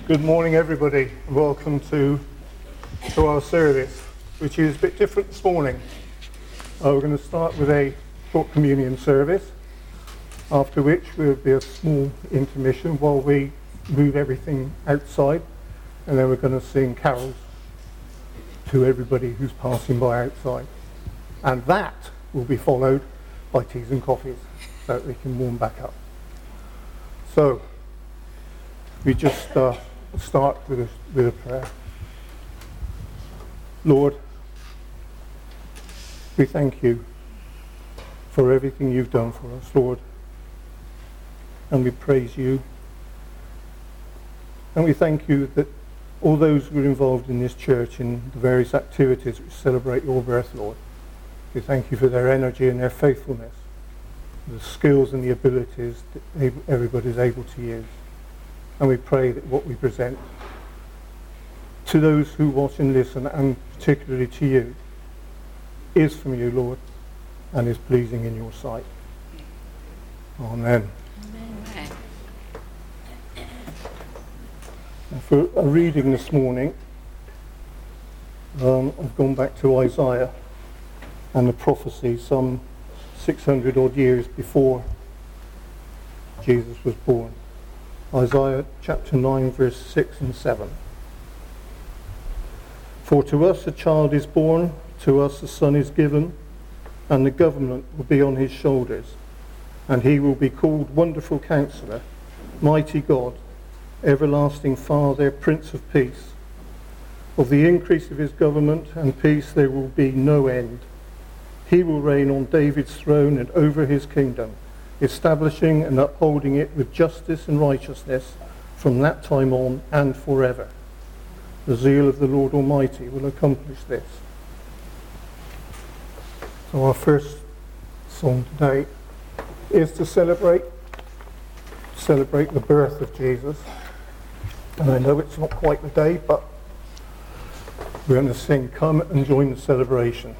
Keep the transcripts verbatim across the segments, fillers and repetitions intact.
Good morning, everybody. Welcome to, to our service, which is a bit different this morning. Uh, we're going to start with a short communion service, after which there will be a small intermission while we move everything outside, and then we're going to sing carols to everybody who's passing by outside. And that will be followed by teas and coffees, so that they can warm back up. So, we just uh, start with a, with a prayer. Lord, we thank you for everything you've done for us, Lord. And we praise you. And we thank you that all those who are involved in this church in the various activities which celebrate your birth, Lord, we thank you for their energy and their faithfulness, the skills and the abilities that everybody is able to use. And we pray that what we present to those who watch and listen, and particularly to you, is from you, Lord, and is pleasing in your sight. Amen. Amen. For a reading this morning, um, I've gone back to Isaiah and the prophecy some six hundred odd years before Jesus was born. Isaiah chapter nine, verse six and seven. For to us a child is born, to us a son is given, and the government will be on his shoulders, and he will be called Wonderful Counselor, Mighty God, Everlasting Father, Prince of Peace. Of the increase of his government and peace there will be no end. He will reign on David's throne and over his kingdom, establishing and upholding it with justice and righteousness from that time on and forever. The zeal of the Lord Almighty will accomplish this. So our first song today is to celebrate, celebrate the birth of Jesus. And I know it's not quite the day, but we're going to sing Come and Join the Celebration.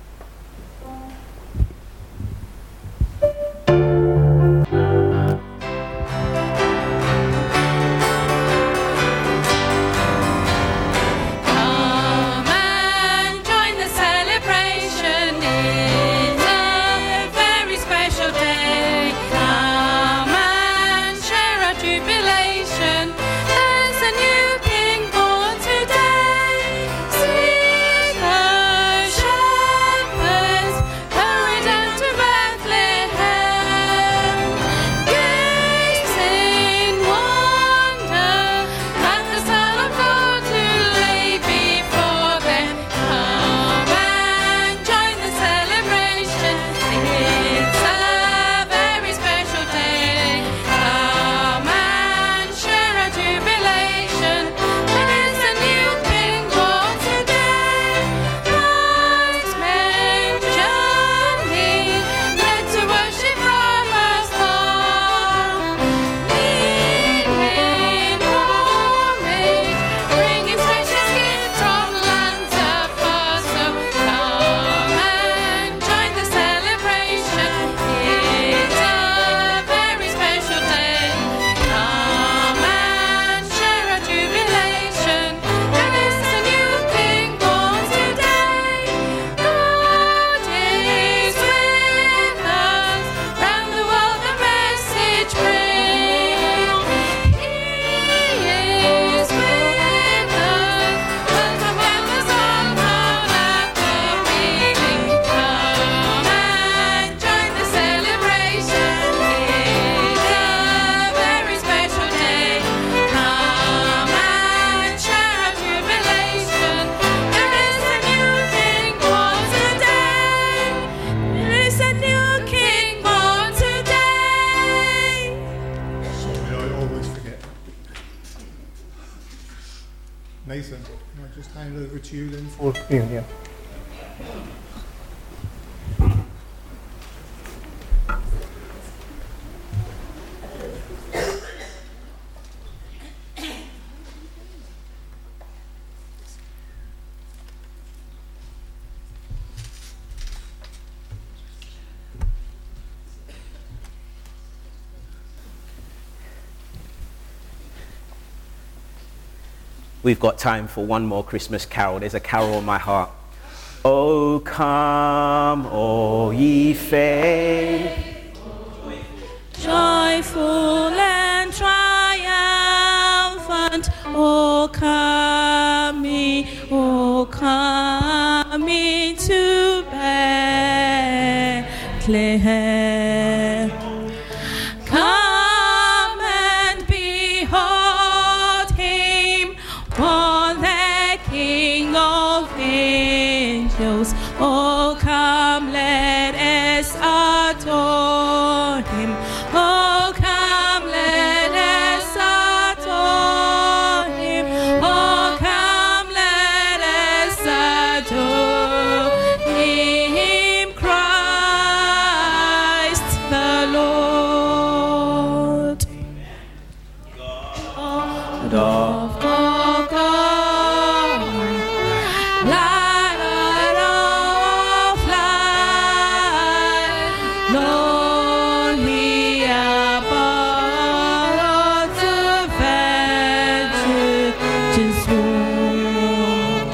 Nathan, can I just hand over to you then for communion? we've got time for one more Christmas carol. There's a carol on my heart. Oh, come, all ye faithful, joyful and triumphant, oh, come ye, oh, come ye to Bethlehem. Come and behold him, born the King of angels. Oh, come, let us adore him. Oh, come, let us adore him. Oh, come, let us adore him, Christ the Lord. God of all God, light of light, lonely above the virgin's womb.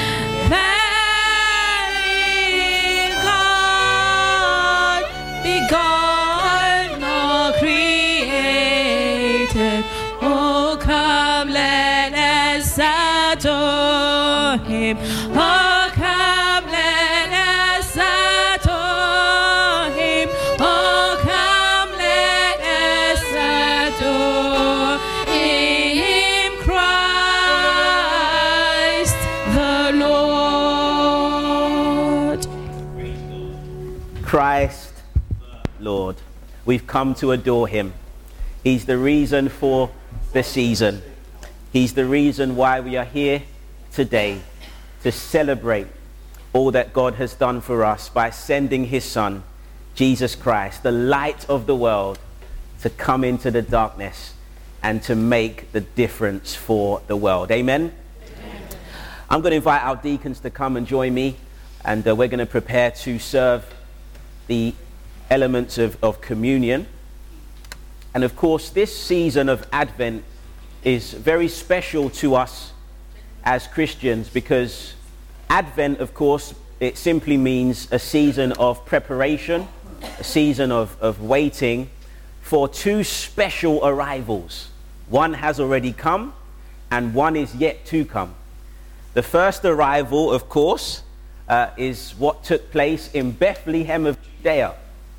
Very God, begotten or created. Oh, come, let us adore him. Oh, come, let us adore him. Oh, come, let us adore him, Christ the Lord. Christ, Lord. We've come to adore him. He's the reason for the season. He's the reason why we are here today, to celebrate all that God has done for us by sending his Son, Jesus Christ, the light of the world, to come into the darkness and to make the difference for the world. Amen? Amen. I'm going to invite our deacons to come and join me, and uh, we're going to prepare to serve the elements of, of communion. And of course, this season of Advent is very special to us as Christians, because Advent, of course, it simply means a season of preparation, a season of, of waiting for two special arrivals. One has already come and one is yet to come. The first arrival, of course, uh, is what took place in Bethlehem of Judea,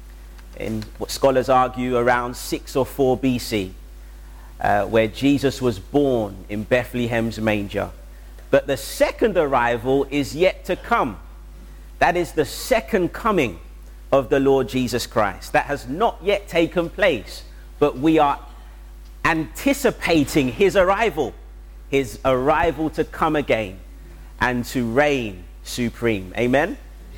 in what scholars argue around six or four B C, uh, where Jesus was born in Bethlehem's manger. But the second arrival is yet to come. That is the second coming of the Lord Jesus Christ. That has not yet taken place, but we are anticipating his arrival, his arrival to come again and to reign supreme. Amen?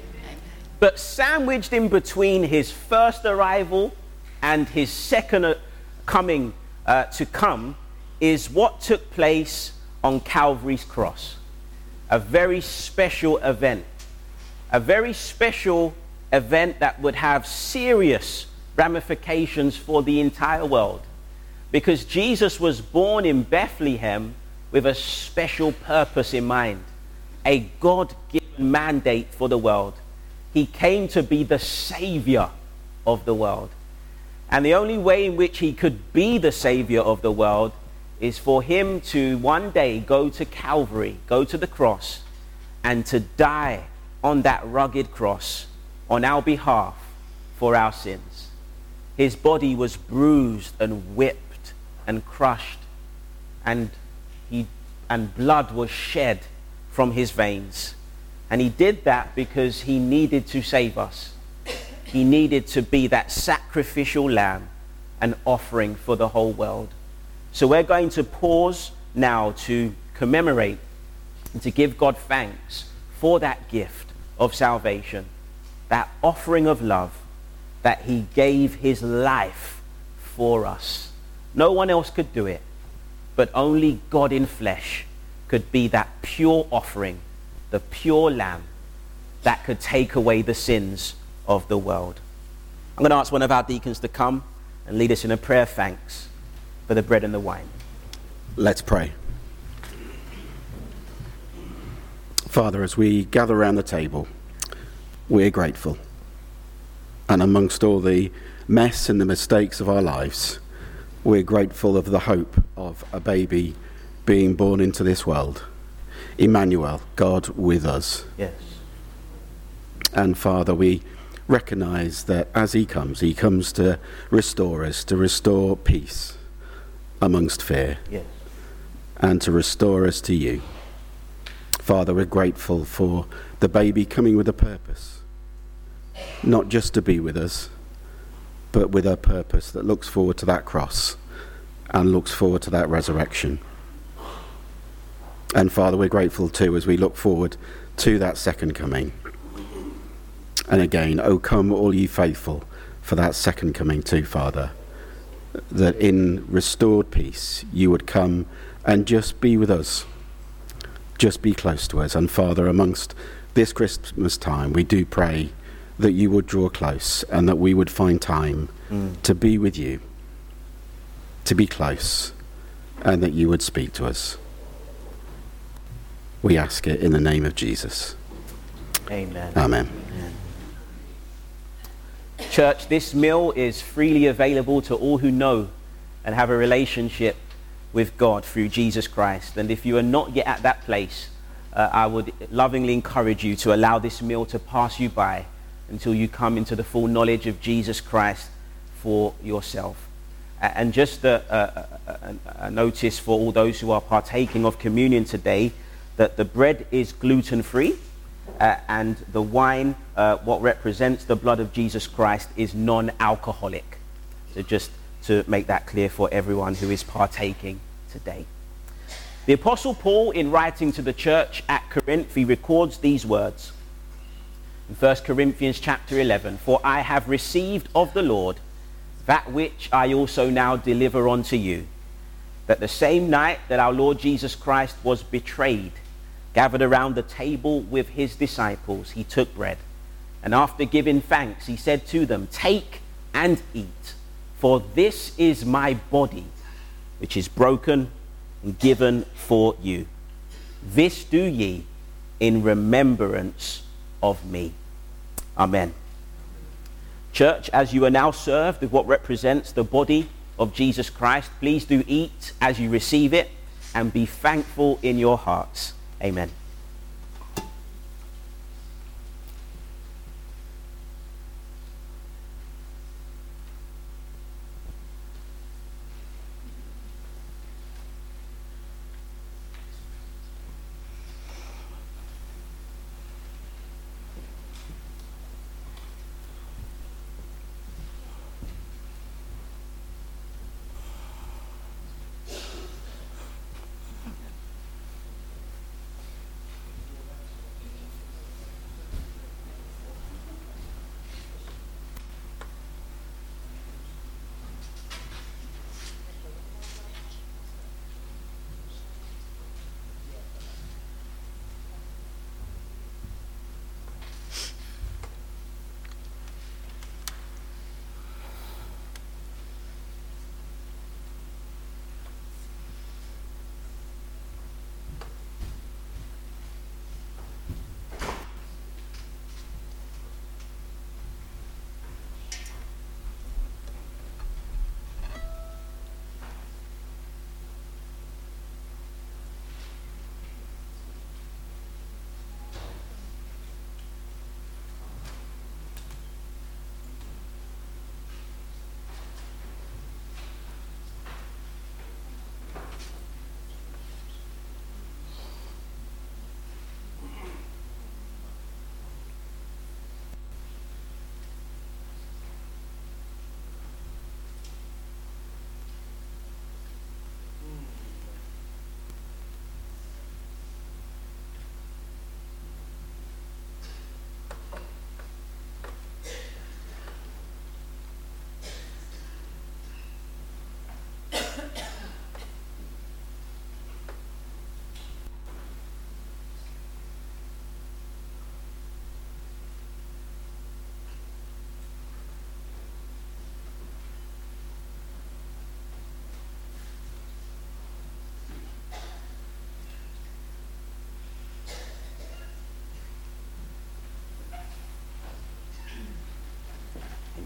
But sandwiched in between his first arrival and his second coming uh, to come is what took place on Calvary's cross. A very special event. A very special event that would have serious ramifications for the entire world. Because Jesus was born in Bethlehem with a special purpose in mind. A God-given mandate for the world. He came to be the savior of the world. And the only way in which he could be the savior of the world is for him to one day go to Calvary, go to the cross, and to die on that rugged cross on our behalf for our sins. His body was bruised and whipped and crushed, and he and blood was shed from his veins. And he did that because he needed to save us. He needed to be that sacrificial lamb, an offering for the whole world. So we're going to pause now to commemorate and to give God thanks for that gift of salvation, that offering of love, that he gave his life for us. No one else could do it, but only God in flesh could be that pure offering, the pure lamb that could take away the sins of the world. I'm going to ask one of our deacons to come and lead us in a prayer of thanks for the bread and the wine. Let's pray. Father, as we gather around the table, we're grateful. And amongst all the mess and the mistakes of our lives, we're grateful of the hope of a baby being born into this world. Emmanuel, God with us. Yes. And Father, we recognise that as he comes, he comes to restore us, to restore peace amongst fear, Yes. and to restore us to you. Father, we're grateful for the baby coming with a purpose, not just to be with us, but with a purpose that looks forward to that cross and looks forward to that resurrection. And Father, we're grateful too as we look forward to that second coming. And again, oh come all ye faithful for that second coming too, Father, that in restored peace you would come and just be with us, just be close to us. And Father, amongst this Christmas time, we do pray that you would draw close and that we would find time mm. to be with you, to be close, and that you would speak to us. We ask it in the name of Jesus. Amen. Amen. Amen. Church, this meal is freely available to all who know and have a relationship with God through Jesus Christ. And if you are not yet at that place, uh, I would lovingly encourage you to allow this meal to pass you by until you come into the full knowledge of Jesus Christ for yourself. And just a, a, a, a notice for all those who are partaking of communion today, that the bread is gluten-free, uh, and the wine, uh, what represents the blood of Jesus Christ, is non-alcoholic. So just to make that clear for everyone who is partaking today. The Apostle Paul, in writing to the church at Corinth, he records these words in First Corinthians chapter eleven, "For I have received of the Lord that which I also now deliver unto you, that the same night that our Lord Jesus Christ was betrayed, gathered around the table with his disciples, he took bread, and after giving thanks, he said to them, 'Take and eat, for this is my body, which is broken and given for you. This do ye in remembrance of me.'" Amen. Church, as you are now served with what represents the body of Jesus Christ, please do eat as you receive it and be thankful in your hearts. Amen.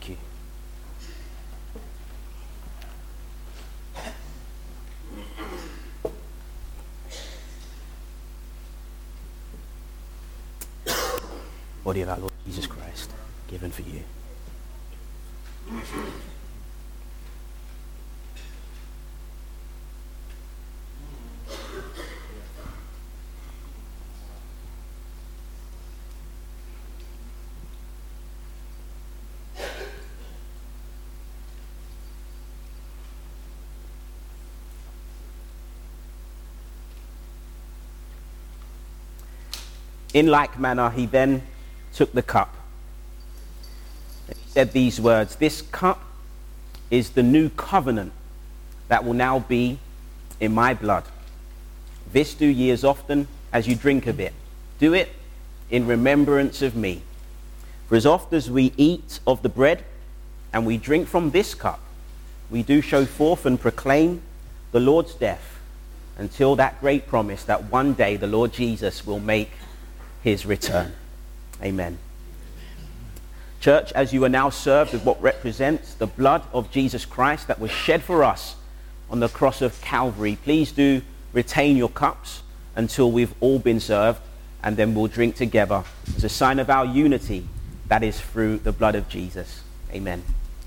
you. Body of our Lord Jesus Christ, given for you. In like manner, he then took the cup. He said these words, "This cup is the new covenant that will now be in my blood. This do ye as often as you drink of it. Do it in remembrance of me. For as oft as we eat of the bread and we drink from this cup, we do show forth and proclaim the Lord's death until that great promise that one day the Lord Jesus will make his return." Amen. Church, as you are now served with what represents the blood of Jesus Christ that was shed for us on the cross of Calvary, please do retain your cups until we've all been served, and then we'll drink together as a sign of our unity that is through the blood of Jesus. Amen.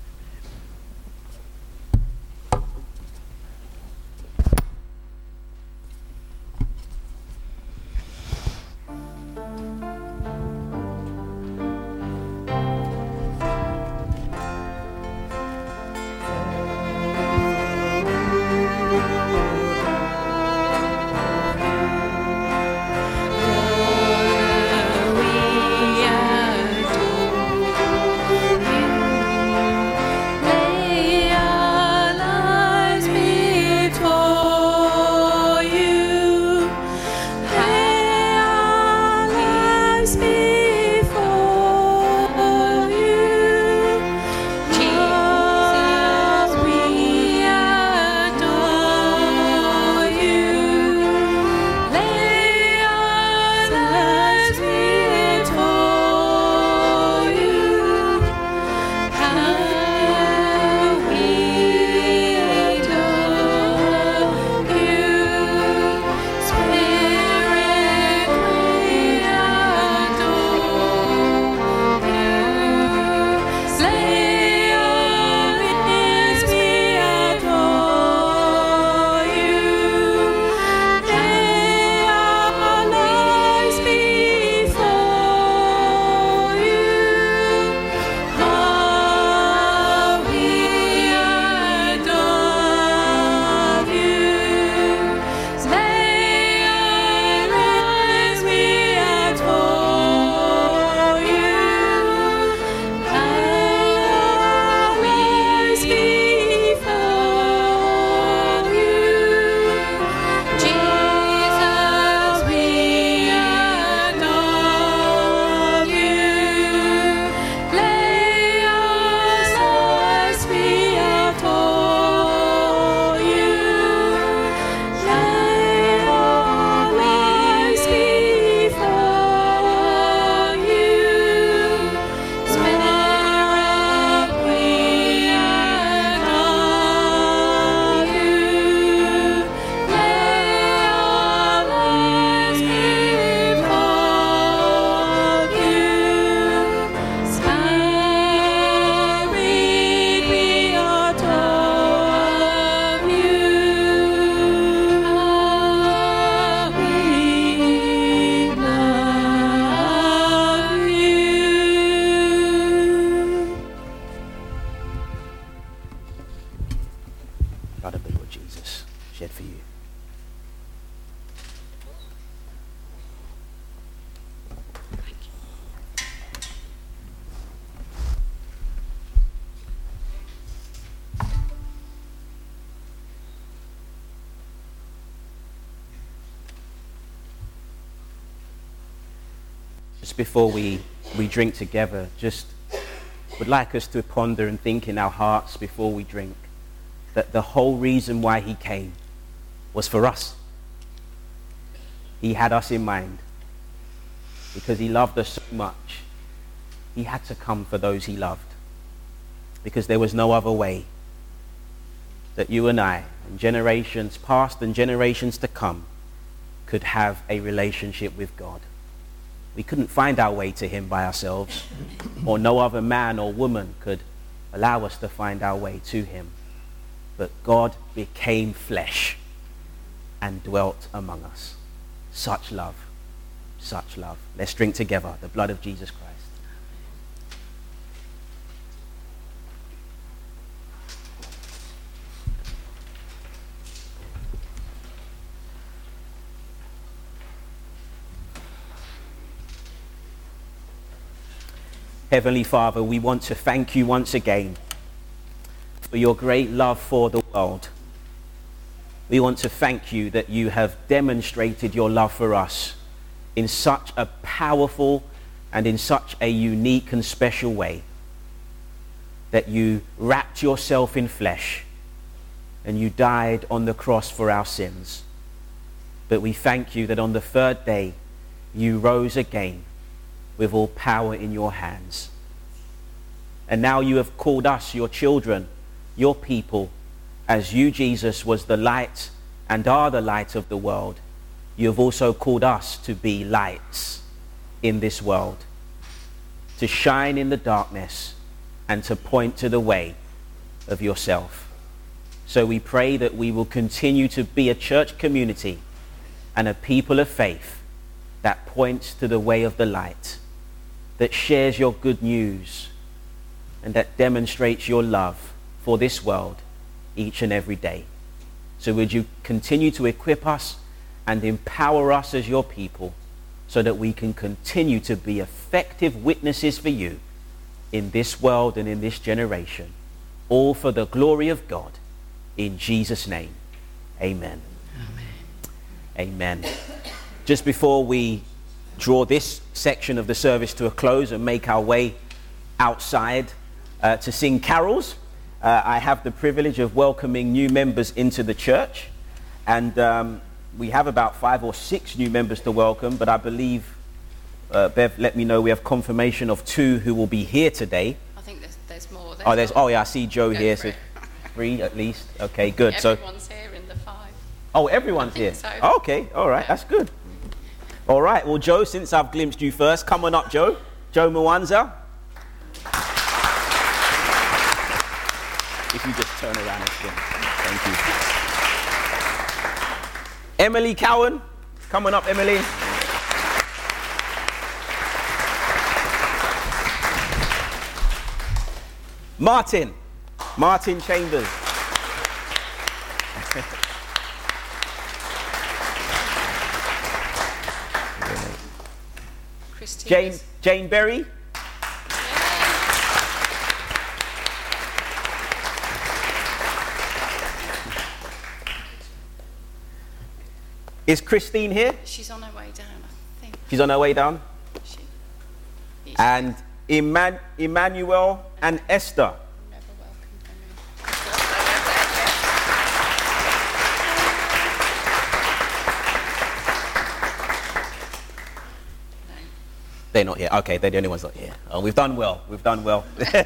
Just before we, we drink together, just would like us to ponder and think in our hearts before we drink that the whole reason why he came was for us. He had us in mind because he loved us so much. He had to come for those he loved. because there was no other way that you and I, and generations past and generations to come, could have a relationship with God. We couldn't find our way to him by ourselves, or no other man or woman could allow us to find our way to him. But God became flesh and dwelt among us. Such love, such love. Let's drink together the blood of Jesus Christ. Heavenly Father, we want to thank you once again for your great love for the world. We want to thank you that you have demonstrated your love for us in such a powerful and in such a unique and special way, that you wrapped yourself in flesh and you died on the cross for our sins. But we thank you that on the third day you rose again with all power in your hands. And now you have called us, your children, your people, as you, Jesus, was the light and are the light of the world. You have also called us to be lights in this world, to shine in the darkness and to point to the way of yourself. So we pray that we will continue to be a church community and a people of faith that points to the way of the light, that shares your good news, and that demonstrates your love for this world each and every day. So would you continue to equip us and empower us as your people so that we can continue to be effective witnesses for you in this world and in this generation, all for the glory of God. In Jesus' name, amen. Amen. Amen. Just before we draw this section of the service to a close and make our way outside uh, to sing carols, uh, I have the privilege of welcoming new members into the church. And um, we have about five or six new members to welcome, but I believe, uh, Bev let me know we have confirmation of two who will be here today. I think there's, there's more. There's oh, there's, more. oh yeah, I see Joe Go here, for so it. three at least. Okay, good. Everyone's so, here in the five. oh, everyone's I think here. so. Oh, okay, all right, Yeah. that's good. All right, well, Joe, since I've glimpsed you first, come on up, Joe. Joe Mwanza. If you just turn around and sing. Thank you. Emily Cowan. Come on up, Emily. Martin. Martin Chambers. Christine. Jane, Jane Berry. Is Christine here? She's on her way down, I think. She's on her way down. She, she's And Eman- Emmanuel and Esther. never welcomed them in. No. They're not here. Okay, they're the only ones not here. Oh, we've done well. We've done well.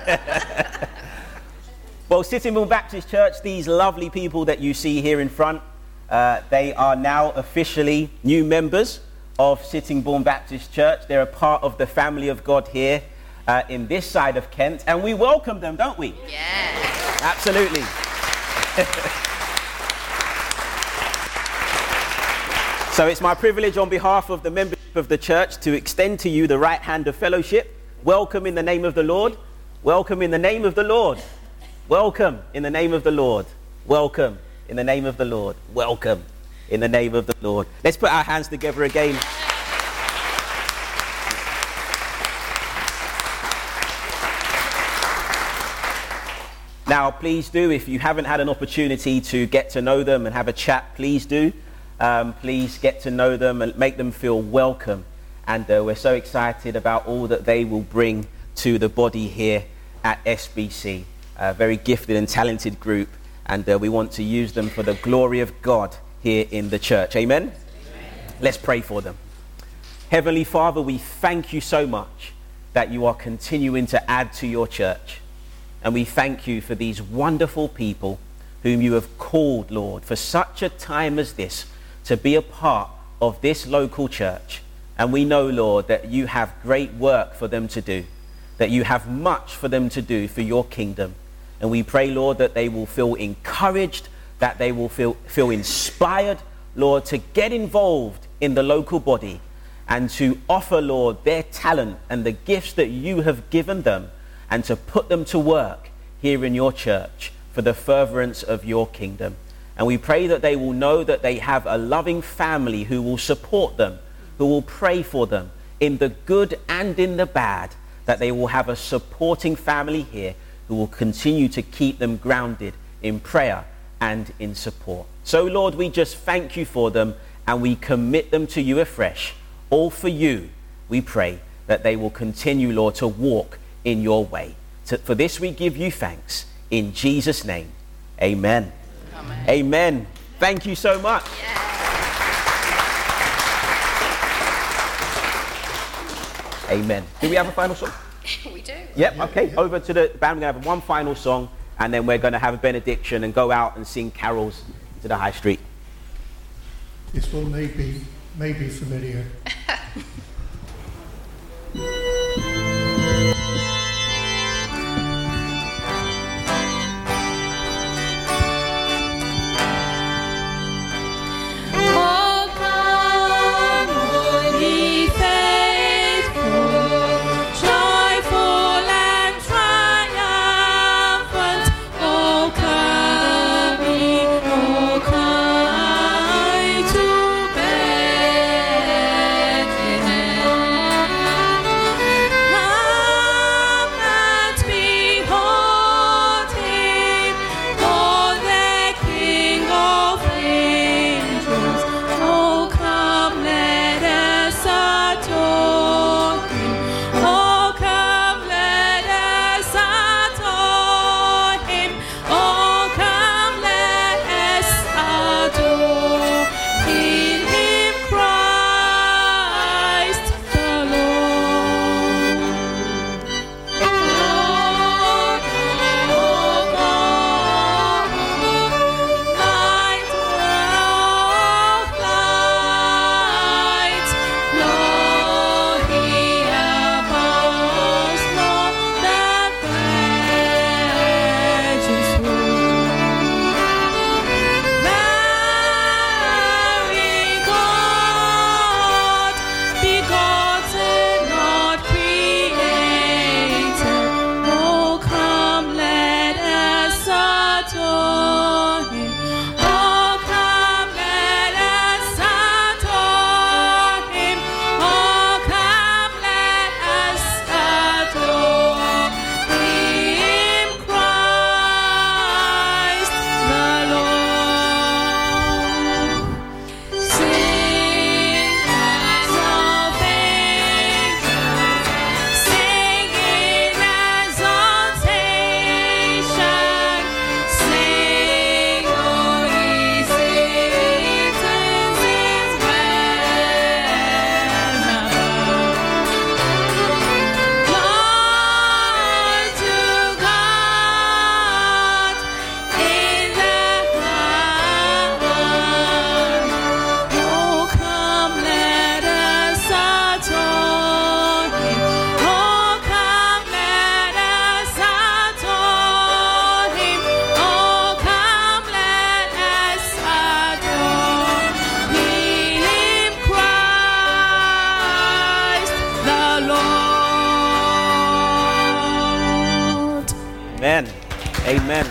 Well, Sittingbourne Baptist Church, these lovely people that you see here in front, uh, they are now officially new members of Sittingbourne Baptist Church. They're a part of the family of God here uh, in this side of Kent, and we welcome them, don't we? Yeah. Absolutely. So it's my privilege on behalf of the membership of the church to extend to you the right hand of fellowship. Welcome in the name of the Lord. Welcome in the name of the Lord. Welcome in the name of the Lord. Welcome in the name of the Lord. Welcome in the name of the Lord. Let's put our hands together again. Now, please do, if you haven't had an opportunity to get to know them and have a chat, please do. Um, please get to know them and make them feel welcome. And uh, we're so excited about all that they will bring to the body here at S B C. A very gifted and talented group. And uh, we want to use them for the glory of God here in the church. Amen? Amen? Let's pray for them. Heavenly Father, we thank you so much that you are continuing to add to your church. And we thank you for these wonderful people whom you have called, Lord, for such a time as this, to be a part of this local church. And we know, Lord, that you have great work for them to do, that you have much for them to do for your kingdom. And we pray, Lord, that they will feel encouraged, that they will feel, feel inspired, Lord, to get involved in the local body and to offer, Lord, their talent and the gifts that you have given them, and to put them to work here in your church for the furtherance of your kingdom. And we pray that they will know that they have a loving family who will support them, who will pray for them in the good and in the bad, that they will have a supporting family here who will continue to keep them grounded in prayer and in support. So, Lord, we just thank you for them, and we commit them to you afresh. All for you, we pray that they will continue, Lord, to walk in your way. So for this we give you thanks. In Jesus' name, amen. Amen. Amen. Thank you so much. Yeah. Amen. Do we have a final song? We do. Yep, okay. Over to the band. We're going to have one final song, and then we're going to have a benediction and go out and sing carols to the high street. This one may be, may be familiar. Oh, come, all ye faithful, joyful and triumphant. Oh, come ye, oh, come to Bethlehem. Come and behold him, oh, the King of angels. Oh, come, let us adore him. Oh, come, let us adore him. Oh, come, let us adore in him, Christ the Lord. Lord, oh God, light of light, Lord, he abounds, Lord, the precious Lord. Very God, begotten, not created. Oh, come, let us adore him. Oh, come, let us adore him. Oh, come, let us adore him, Christ the Lord. Sing as of angels, singing exaltation. Sing, O ye citizens round about. Glory to God in the highest. Oh, come, let us adore him. Oh, come, let us adore him. Oh, come, let us adore him, Christ the Lord. Amen. Amen.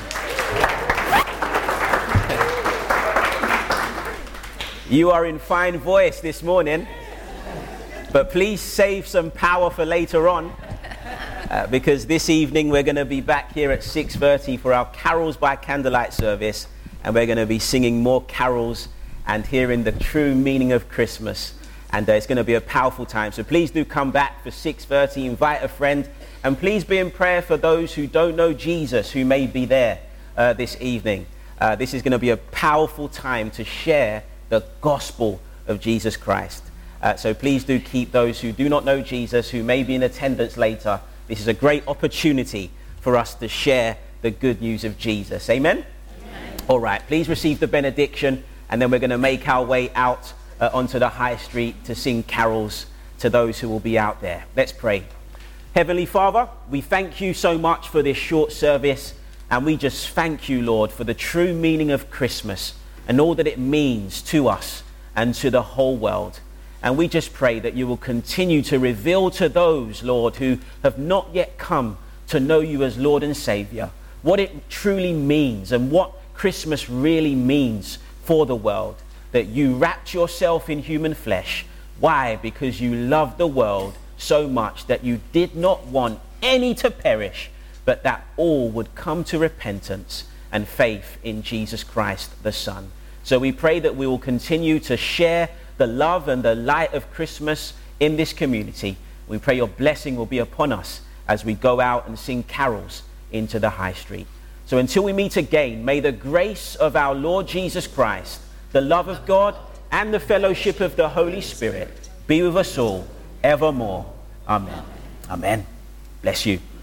You are in fine voice this morning, but please save some power for later on, uh, because this evening we're going to be back here at six thirty for our Carols by Candlelight service, and we're going to be singing more carols and hearing the true meaning of Christmas, and uh, it's going to be a powerful time. So please do come back for six thirty, invite a friend, and please be in prayer for those who don't know Jesus who may be there uh, this evening. Uh, this is going to be a powerful time to share the gospel of Jesus Christ. Uh, so please do keep those who do not know Jesus, who may be in attendance later. This is a great opportunity for us to share the good news of Jesus. Amen? Amen. All right, please receive the benediction, and then we're going to make our way out uh, onto the high street to sing carols to those who will be out there. Let's pray. Heavenly Father, we thank you so much for this short service, and we just thank you, Lord, for the true meaning of Christmas and all that it means to us and to the whole world. And we just pray that you will continue to reveal to those, Lord, who have not yet come to know you as Lord and Savior, what it truly means and what Christmas really means for the world, that you wrapped yourself in human flesh. Why? Because you loved the world so much that you did not want any to perish, but that all would come to repentance and faith in Jesus Christ, the Son. So we pray that we will continue to share the love and the light of Christmas in this community. We pray your blessing will be upon us as we go out and sing carols into the high street. So until we meet again, may the grace of our Lord Jesus Christ, the love of God, and the fellowship of the Holy Spirit be with us all evermore. Amen. Amen. Bless you.